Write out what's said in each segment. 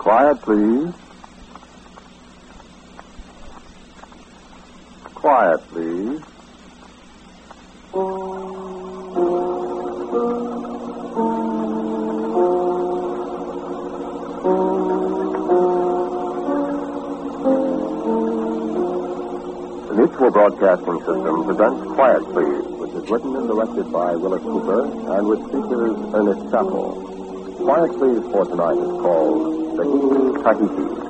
Quiet, please. Quiet, please. The Mutual Broadcasting System presents Quiet, Please, which is written and directed by Willis Cooper and with speakers Ernest Chappell. Quiet, Please for tonight is called Tahiti.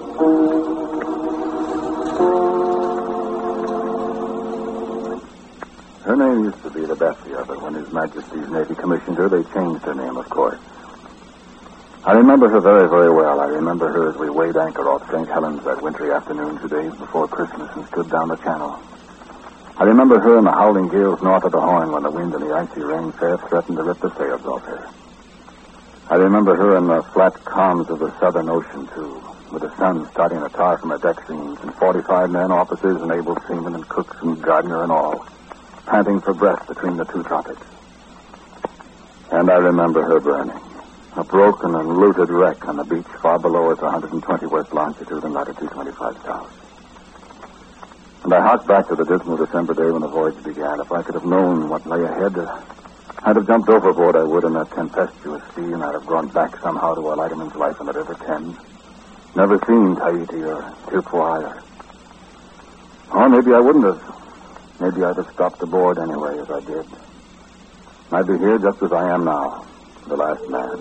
Her name used to be the Bethia, but when His Majesty's Navy commissioned her, they changed her name, of course. I remember her very, very well. I remember her as we weighed anchor off St. Helens that wintry afternoon 2 days before Christmas and stood down the channel. I remember her in the howling gales north of the Horn when the wind and the icy rain fair threatened to rip the sails off her. I remember her in the flat calms of the Southern Ocean, too, with the sun starting to tar from her deck seams and 45 men, officers, and able seamen and cooks and gardener and all, panting for breath between the two tropics. And I remember her burning, a broken and looted wreck on the beach far below us, 120 west longitude and latitude 25 south. And I harked back to the dismal December day when the voyage began. If I could have known what lay ahead, I'd have jumped overboard, I would, in that tempestuous sea, and I'd have gone back somehow to a lighterman's life in the River Thames. Never seen Tahiti or Torquay. Or maybe I wouldn't have. Maybe I'd have stopped aboard anyway, as I did. I'd be here just as I am now, the last man.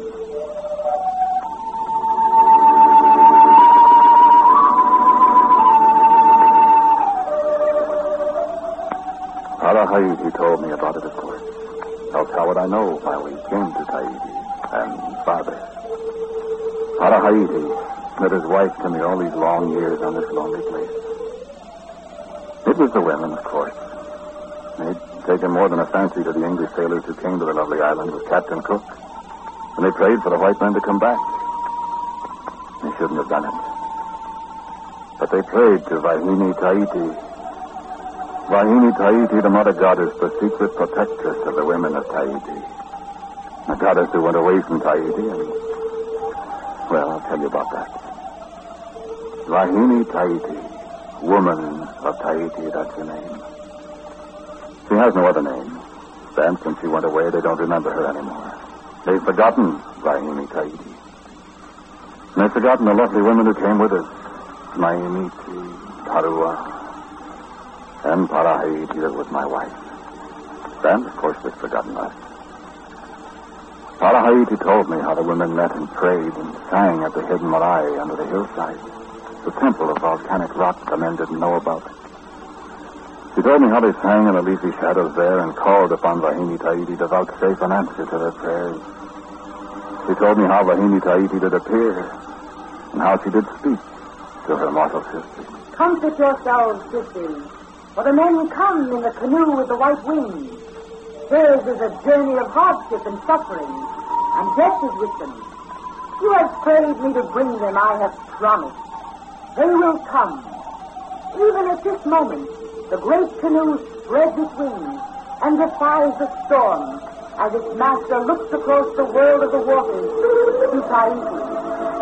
Tahiti told me about it, of course. Else how would I know why we came to Tahiti? And Father. Tahiti met his wife to me all these long years on this lonely place. It was the women, of course. They'd taken more than a fancy to the English sailors who came to the lovely island with Captain Cook. And they prayed for the white men to come back. They shouldn't have done it. But they prayed to Vahini Tahiti. Vahini Tahiti, the mother goddess, the secret protectress of the women of Tahiti. The goddess who went away from Tahiti and... Well, I'll tell you about that. Vahini Tahiti, woman of Tahiti, that's her name. She has no other name. And since she went away, they don't remember her anymore. They've forgotten Vahini Tahiti. And they've forgotten the lovely women who came with us. Maimiti, Tarua, and Parahiti, that was my wife. And, of course, they've forgotten us. Parahiti told me how the women met and prayed and sang at the hidden marae under the hillside, the temple of volcanic rock the men didn't know about. She told me how they sang in the leafy shadows there and called upon Vahini Tahiti to vouchsafe an answer to their prayers. She told me how Vahini Tahiti did appear and how she did speak to her mortal sisters. Comfort yourselves, sisters, for the men come in the canoe with the white wings. Theirs is a journey of hardship and suffering, and death is with them. You have prayed me to bring them, I have promised. They will come. Even at this moment, the great canoe spreads its wings and defies the storm as its master looks across the world of the waters to Tahiti.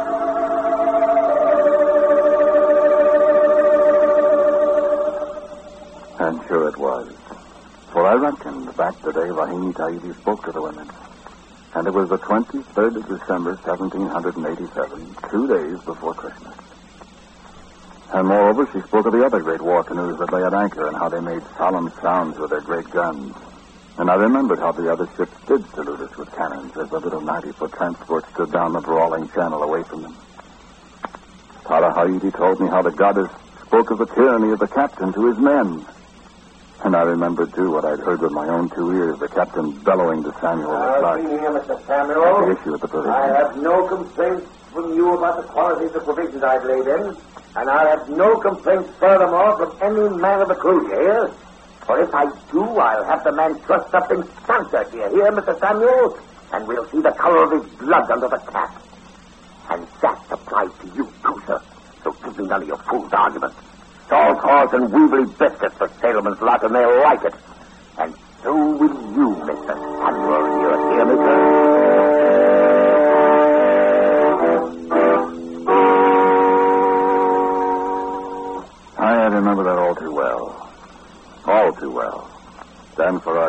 And sure it was. For I reckoned back the day Vahini Tahiti spoke to the women. And it was the 23rd of December, 1787, 2 days before Christmas. And moreover, she spoke of the other great war canoes that lay at anchor and how they made solemn sounds with their great guns. And I remembered how the other ships did salute us with cannons as the little 90-foot transport stood down the brawling channel away from them. Tahiti told me how the goddess spoke of the tyranny of the captain to his men. And I remembered, too, what I'd heard with my own 2 ears, the captain bellowing to Samuel I'll be here, Mr. Samuel. at the issue of the provisions. I have no complaints from you about the quality of the provisions I've laid in, and I have no complaints furthermore from any man of the crew, you hear? For if I do, I'll have the man trussed up in Santa, do you hear, Mr. Samuel? And we'll see the color of his blood under the cap. And that applies to you, too, sir. So give me none of your fool's arguments. Salt horse and weebly biscuits for sailormen's lot, and they'll like it. And so will you, Mr. Samuel. You hear me, sir?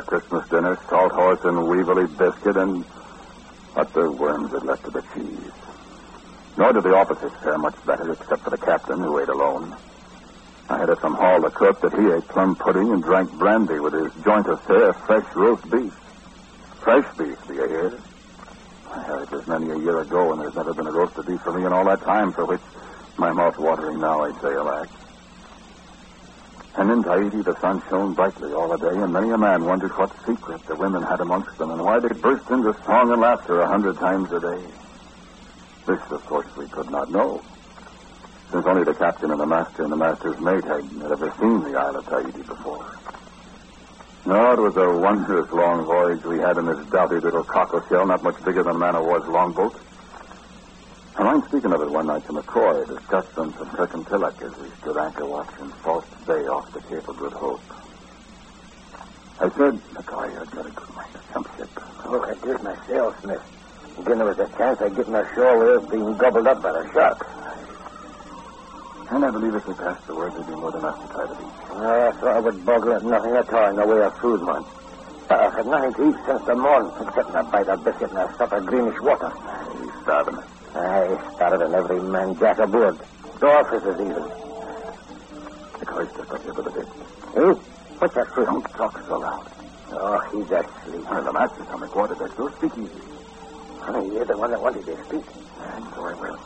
Christmas dinner, salt horse and weevilly biscuit, and what the worms had left of the cheese. Nor did the officers fare much better, except for the captain, who ate alone. I had it from Hall, the cook, that he ate plum pudding and drank brandy with his joint affair of fresh roast beef. Fresh beef, do you hear? It was many a year ago, and there's never been a roast of beef for me in all that time, for which my mouth watering now, I'd say, alack. And in Tahiti, the sun shone brightly all the day, and many a man wondered what secret the women had amongst them, and why they burst into song and laughter 100 times a day. This, of course, we could not know, since only the captain and the master's mate had ever seen the Isle of Tahiti before. No, it was a wondrous long voyage we had in this doughty little cockle shell, not much bigger than a man-of-war's longboat. I mind speaking of it one night to McCoy, discussed on some Kirkintilloch as we stood anchor watch in False Bay off the Cape of Good Hope. I said, McCoy, I'd got a good mind to jump ship. Look, I did myself, Smith. Again, there was a chance I'd get in ashore without being gobbled up by the shark. And I believe if we passed the word, there'd be more than enough to try to beat. I thought I would boggle at nothing at all in the way of food, man. I've had nothing to eat since the morning, except a bite of biscuit and a sup of greenish water. He's starving. I started every man jack aboard. The officers even. McCoy, step up here for the bit. Eh? What's that for? Don't talk so loud. Oh, he's asleep. Well, the master's on the quarter deck, so speak easy. Honey, you're the one that wanted to speak. And so I will.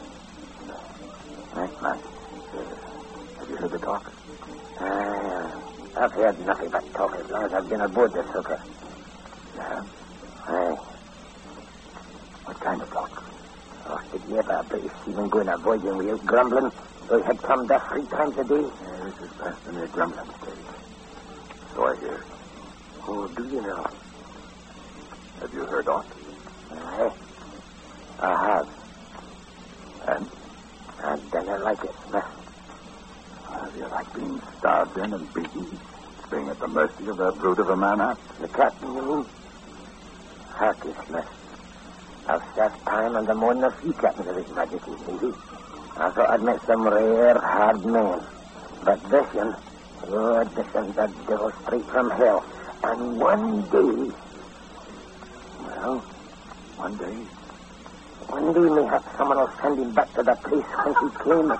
Right, Matt. Have you heard the talk? I've heard nothing but talk as long as I've been aboard the Sucker. Yeah? Aye. What kind of talk? Oh, did you ever a British seaman go on a voyaging without grumbling? Though he had come back 3 times a day? Yeah, this is past the mere grumbling stage. So I hear. Oh, do you know? Have you heard aught? Aye. I have. And? I don't like it, Smith. Have you like being starved in and beaten? Being at the mercy of that brute of a man act? The captain, you mean? Harky, Smith. I've served time on the morning of few captains of His Majesty's Navy. I thought I'd met some rare, hard men. But this one, this one's a devil straight from hell. And one day... Well, one day? One day mayhap someone will send him back to the place whence he came.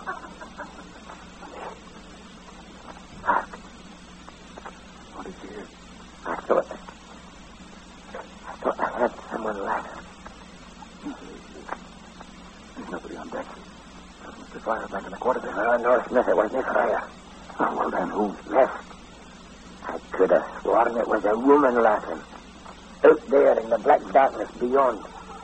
Hark. What did you hear? I thought I heard someone laugh. There's nobody on deck. Mr. Fryer back in the quarter deck. No, Smith, it wasn't Fryer. Oh, well, then who? Left. I could have sworn it was a woman laughing. Out there in the black darkness beyond.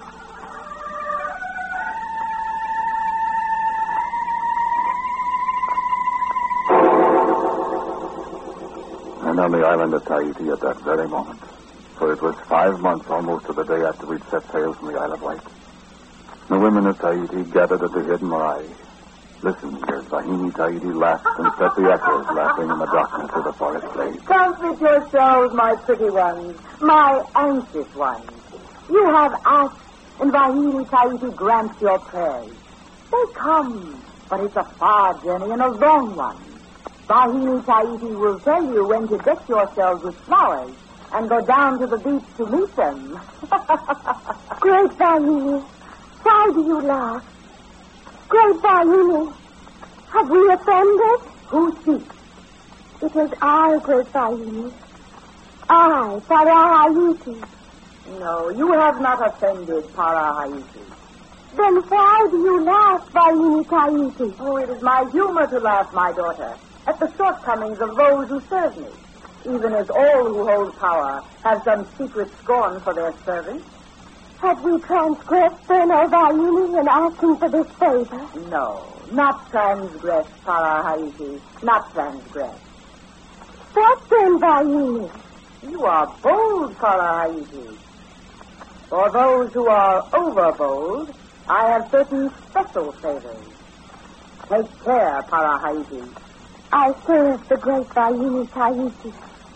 And on the island of Tahiti at that very moment, for it was 5 months almost to the day after we'd set sail from the Isle of Wight, the women of Tahiti gathered at the hidden Morai. Listen, as Vahini Tahiti laughed and set the echoes laughing in the darkness of the forest glade. Comfort yourselves, my pretty ones, my anxious ones. You have asked, and Vahini Tahiti grants your prayers. They come, but it's a far journey and a long one. Vahini Tahiti will tell you when to deck yourselves with flowers and go down to the beach to meet them. Great Vahini, why do you laugh? Great Vahini, have we offended? Who speaks? It is I, Great Vahini. I, Parahayuti. No, you have not offended Parahayuti. Then why do you laugh, Vahini Tahiti? Oh, it is my humor to laugh, my daughter, at the shortcomings of those who serve me, even as all who hold power have some secret scorn for their servants. Have we transgressed then, O Vahini, in asking for this favor? No, not transgressed, Parahayuti, not transgressed. What then, Vahini? You are bold, Parahayuti. For those who are overbold, I have certain special favors. Take care, Parahayuti. I serve the great Vahini Tahiti.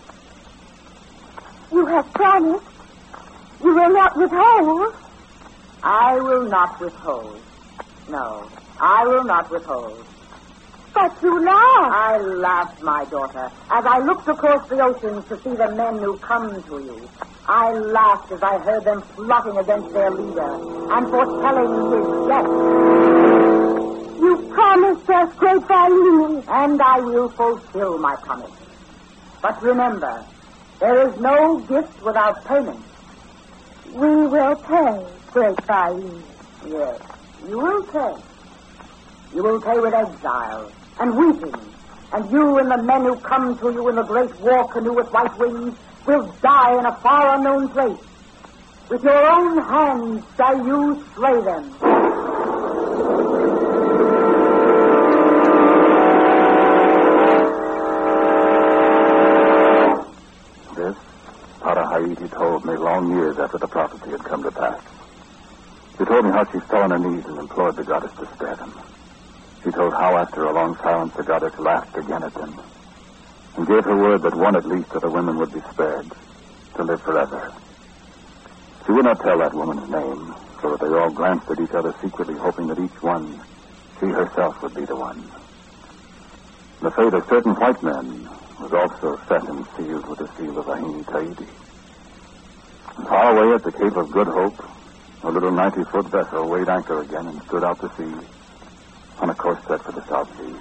You have promised. You will not withhold. I will not withhold. No, I will not withhold. But you laughed. I laughed, my daughter, as I looked across the ocean to see the men who come to you. I laughed as I heard them plotting against their leader and foretelling his death. You promised us great Vaini. And I will fulfill my promise. But remember, there is no gift without payment. We will pay, great Vaini. Yes, you will pay. You will pay with exile and weeping. And you and the men who come to you in the great war canoe with white wings will die in a far unknown place. With your own hands shall you slay them. This, Parahaiti told me long years after the prophecy had come to pass. She told me how she fell on her knees and implored the goddess to spare them. She told how after a long silence the goddess laughed again at them and gave her word that one at least of the women would be spared to live forever. She would not tell that woman's name, so that they all glanced at each other secretly, hoping that each one, she herself, would be the one. The fate of certain white men was also set and sealed with the seal of Ahini Tahiti. And far away at the Cape of Good Hope, a little 90-foot vessel weighed anchor again and stood out to sea on a course set for the South Seas.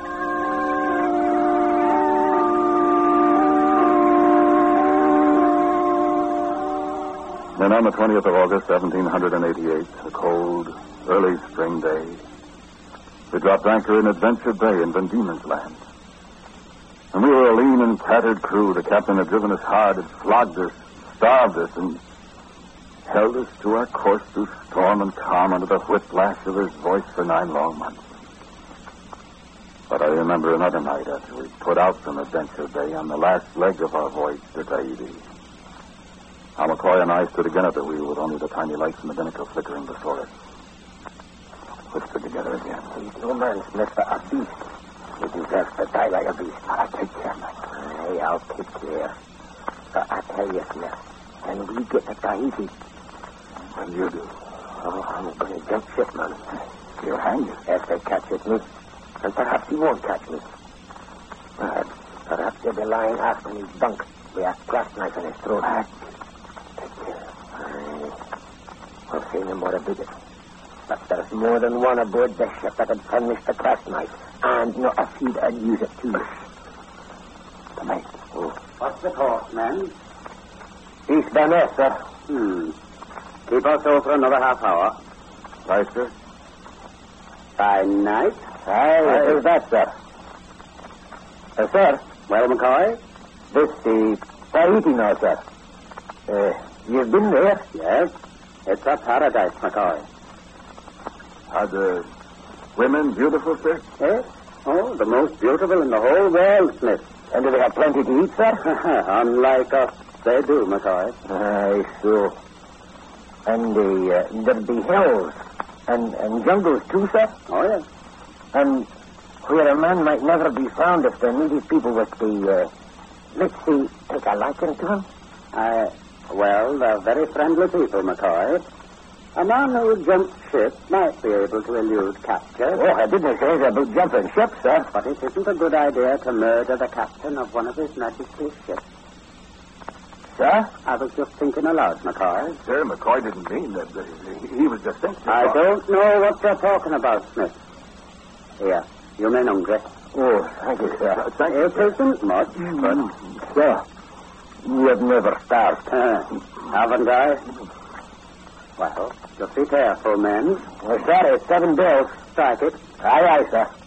Then on the 20th of August, 1788, a cold, early spring day, we dropped anchor in Adventure Bay in Van Diemen's Land. And we were a lean and tattered crew. The captain had driven us hard, had flogged us, starved us, and held us to our course through storm and calm under the whiplash of his voice for 9 long months. But I remember another night after we put out from Adventure Bay on the last leg of our voyage to Tahiti. How McCoy and I stood again at the wheel with only the tiny lights in the binnacle flickering before us. Whispered together again. He's no man, Smith, for a beast. He deserves to die like a beast. I'll take care, Mike. Aye, I'll take care. But I tell you, Smith, when we get to Tahiti... When you do? Oh, I'm going to jump ship, man. He'll hang you. If they catch me. And perhaps he won't catch me. Perhaps he'll be lying half in his bunk with a clasp knife in his throat. Take care. Aye. I'll say no more about it. But there's more than one aboard the ship that had furnished the clasp knife. And not a few that'd use it too. The mate. Oh. What's the course, men? East Banner, sir. Keep us over for another half hour. Right, sir? Fine night. Aye, what is that, sir? Sir? Well, McCoy? This the Tahiti now, sir. You've been there? Yes. It's a paradise, McCoy. Are the women beautiful, sir? Yes? Oh, the most beautiful in the whole world, Smith. And do they have plenty to eat, sir? Unlike us, they do, McCoy. Aye, so. And there'll be hills and jungles, too, sir? Oh, yes. And where a man might never be found if the native people was to, let's see, take a liking to him? Well, they're very friendly people, McCoy. A man who jumps ship might be able to elude capture. Oh, I didn't say about jumping ship, sir. But it isn't a good idea to murder the captain of one of His Majesty's ships. Sir? I was just thinking aloud, McCoy. Sir, McCoy didn't mean that. He was just thinking. I don't know what you're talking about, Smith. Here, you men hungry. Oh, thank you, sir. Thank you, It isn't much, But, sir, you have never starved. haven't I? Well, just be careful, men. Well, sir, it's 7 bills. Strike it. Aye, aye, sir.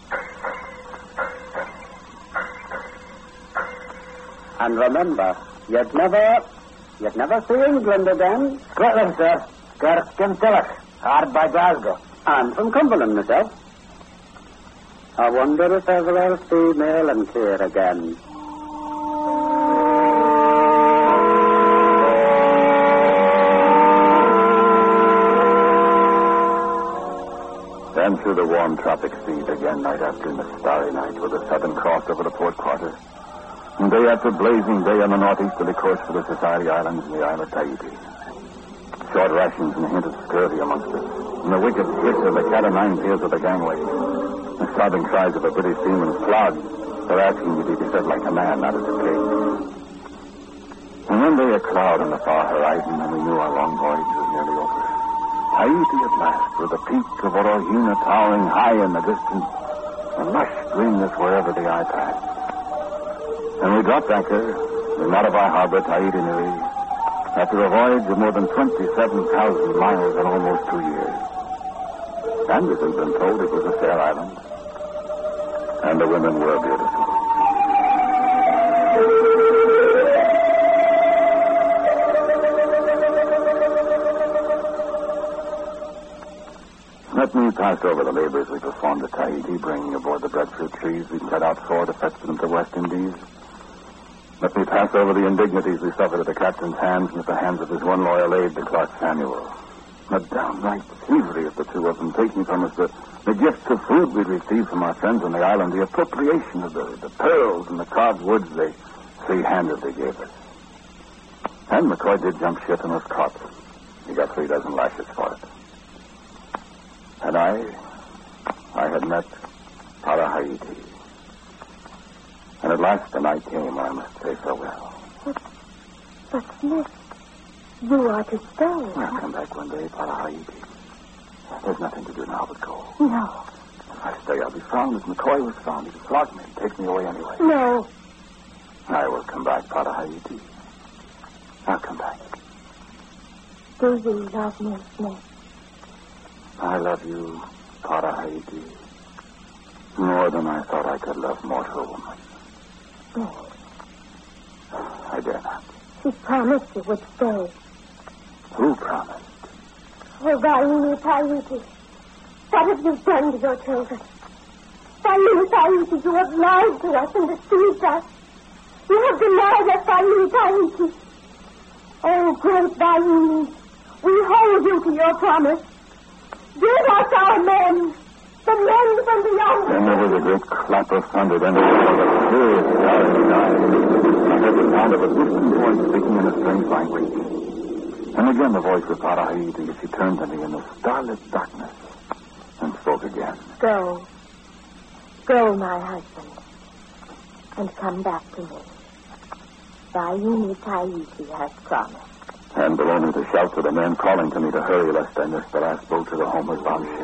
And remember, you'd never see England again. Scotland, sir. Kirkintilloch, hard by Glasgow. I'm from Cumberland myself. I wonder if ever I'll see Maryland here again. Then through the warm tropic seas again, night after the starry night, with the Southern Cross over the port quarter. And day after blazing day on the northeasterly course for the Society Islands and the Isle of Tahiti. Short rations and a hint of scurvy amongst us. And the wicked hiss of the cat-o'-nine tails of the gangway. The sobbing cries of a British seaman's clog were asking to be descended like a man, not as a pig. And one day a cloud on the far horizon, and we knew our long voyage was nearly over. Tahiti at last, with the peak of Orohina towering high in the distance, a lush greenness wherever the eye passed. And we dropped anchor in Marabai Harbor, Tahiti Nui, after a voyage of more than 27,000 miles in almost 2 years. And it has been told it was a fair island, and the women were beautiful. Let me pass over the labors we performed at Tahiti, bringing aboard the breadfruit trees we set out for to fetch them to the West Indies. Let me pass over the indignities we suffered at the captain's hands and at the hands of his one loyal aide, the Clark Samuel. The downright thievery of the two of them, taking from us the gifts of food we'd received from our friends on the island, the appropriation of the pearls and the carved woods they free-handedly gave us. And McCoy did jump ship and was caught. He got 3 dozen lashes for it. And I had met Parahayiti. And at last the night came when I must say farewell. But Smith, you are to stay. I'll come back one day, Parahayiti. There's nothing to do now but go. No. If I stay, I'll be found as McCoy was found. He'd flog me and take me away anyway. No. I will come back, Parahayiti. I'll come back. Do you love me, Smith? I love you, Parahayiti, more than I thought I could love mortal woman. No. I dare not. She promised you would stay. Who promised? Oh, Vaini Tahiti, what have you done to your children? Vaini Tahiti, you have lied to us and deceived us. You have denied us, Vaini Tahiti. Oh, great Vaini, we hold you to your promise. Give us our men, the men from beyond. Then there was a great clap of thunder, then there was a clear starry sky. I heard the sound of a distant voice speaking in a strange language. And again the voice of Parahayiti as she turned to me in the starlit darkness and spoke again. Go. Go, my husband, and come back to me. Vaini Tahiti has promised. And below me the shouts of the men calling to me to hurry lest I miss the last boat to the homeward bound ship.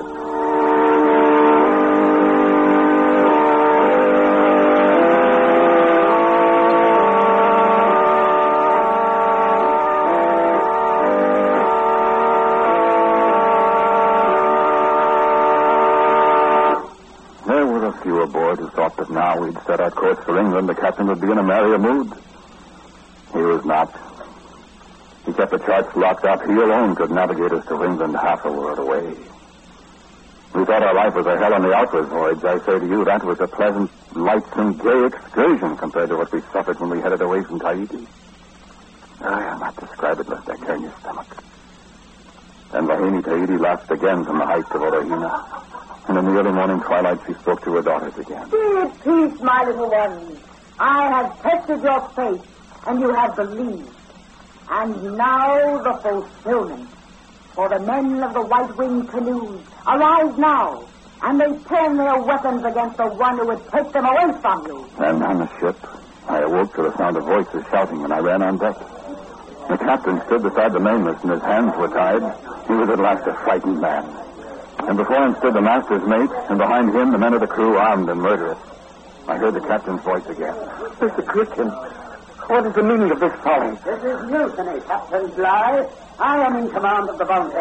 There were a few aboard who thought that now we'd set our course for England, the captain would be in a merrier mood. He was not. He kept the charts locked up. He alone could navigate us to England half a world away. We thought our life was a hell on the outward voyage. I say to you, that was a pleasant, lightsome, gay excursion compared to what we suffered when we headed away from Tahiti. I'll not describe it lest I turn your stomach. And Vaini Tahiti laughed again from the heights of Orohina. And in the early morning twilight, she spoke to her daughters again. Be at peace, my little ones. I have tested your faith, and you have believed. And now the fulfillment. For the men of the white-winged canoes arise now, and they turn their weapons against the one who would take them away from you. And on the ship, I awoke to the sound of voices shouting, and I ran on deck. The captain stood beside the mainmast, and his hands were tied. He was at last a frightened man. And before him stood the master's mate, and behind him the men of the crew, armed and murderous. I heard the captain's voice again. Mr. Christian, what is the meaning of this folly? This is mutiny, Captain Bligh. I am in command of the Bounty.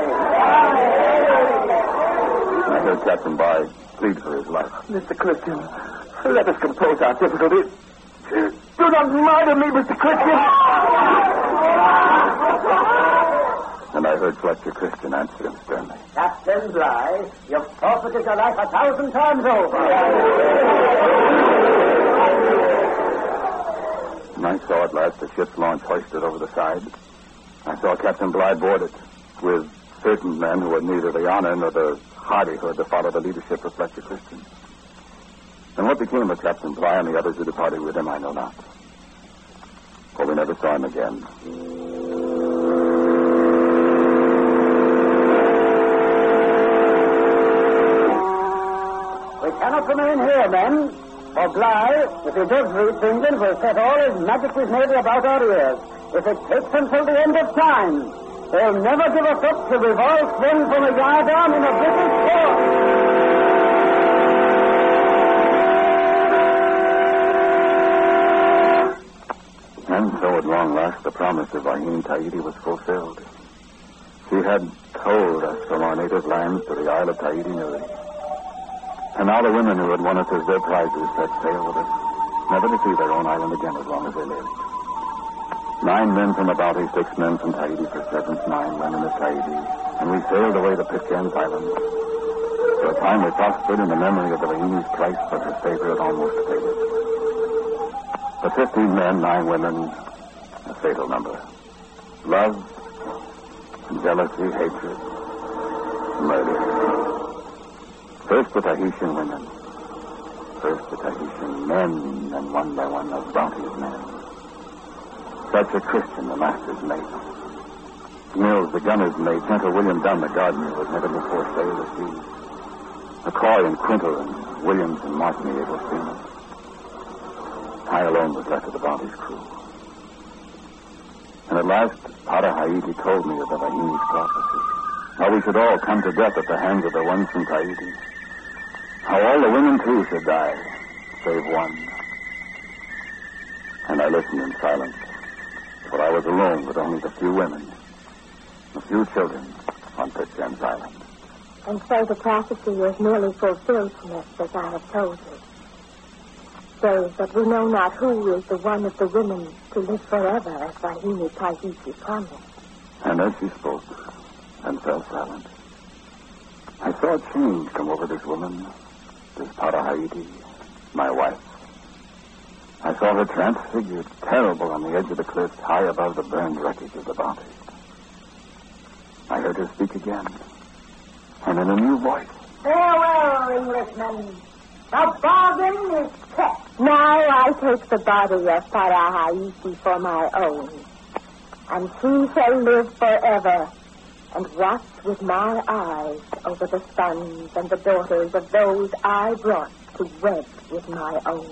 I heard Captain Bligh plead for his life. Mr. Christian, let us compose our difficulties. Do not murder me, Mr. Christian! And I heard Fletcher Christian answer him sternly. Captain Bligh, you've forfeited your life 1,000 times over. And I saw at last the ship's launch hoisted over the side. I saw Captain Bligh board it with certain men who had neither the honor nor the hardihood to follow the leadership of Fletcher Christian. And what became of Captain Bligh and the others who departed with him, I know not. For we never saw him again. We Cannot remain here, men. For Bligh, if he does reach England, will set all his Majesty's navy about our ears. If it takes until the end of time, they'll never give us up till we've all swung from a yardarm in a British port. And so at long last the promise of Vahini Tahiti was fulfilled. She had told us from our native lands to the Isle of Tahiti Nui. And now the women who had won us as their prizes set sail with us, never to see their own island again as long as they lived. 9 men from the Bounty, 6 men from Tahiti for 7, 9 women of Tahiti, and we sailed away to Pitcairn's Island. For a time we prospered in the memory of the Vahini's price, but her favor had almost faded. The 15 men, 9 women, a fatal number. Love, jealousy, hatred, murder. First the Tahitian women, first the Tahitian men, and one by one the Bounty's men. Such a Christian, the master's mate. Mills, the gunner's mate, Gentle William Dunn, the gardener, was never before sailed the sea. McCoy and Quintal and Williams and Martin, the able seamen. I alone was left of the Bounty's crew. And at last, Pata Haiti told me of the Vahini's prophecy. How we should all come to death at the hands of the ones from Tahiti. How all the women, too, should die, save one. And I listened in silence, for I was alone with only the few women, the few children on Pitcairn's Island. And so the prophecy was nearly fulfilled, Smith, as I have told you. Save that we know not who is the one of the women to live forever, as Vahini Tahiti promised. And as she spoke and fell silent, I saw a change come over this woman, this Pata Haiti, my wife. I saw her transfigured, terrible on the edge of the cliffs, high above the burned wreckage of the Bounty. I heard her speak again, and in a new voice. Farewell, Englishmen. The bargain is kept. Now I take the body of Pata Haiti for my own, and she shall live forever, and watch with my eyes over the sons and the daughters of those I brought to wed with my own.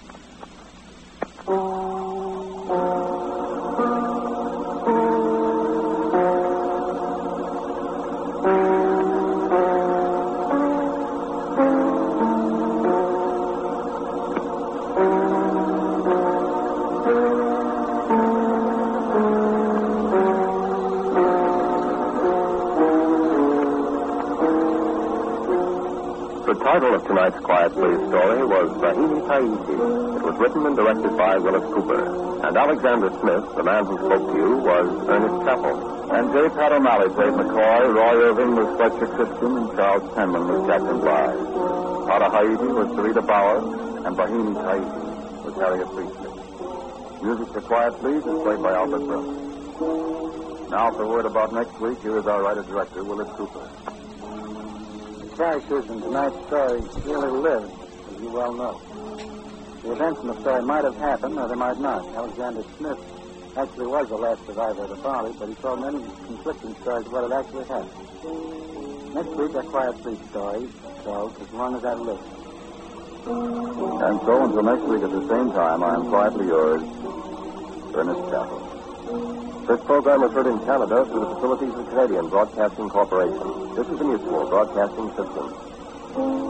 The title of tonight's Quiet Please story was Vahini Tahiti. It was written and directed by Willis Cooper. And Alexander Smith, the man who spoke to you, was Ernest Chappell. And J. Pat O'Malley played McCoy, Roy Irving was Fletcher Christian, and Charles Penman was Captain Bligh. Pata Haiti was Sarita Bauer, and Vahini Tahiti was Harriet Priestley. Music for Quiet Please is played by Albert Brooks. Now for word about next week, here is our writer-director, Willis Cooper. Characters in tonight's story really lived, as you well know. The events in the story might have happened, or they might not. Alexander Smith actually was the last survivor of the Bounty, but he told many conflicting stories of what had actually happened. Next week, our Quiet Please story tells As Long as I Live. And so until next week at the same time, I am quietly yours, Ernest Chappell. This program was heard in Canada through the facilities of Canadian Broadcasting Corporation. This is the Mutual Broadcasting System.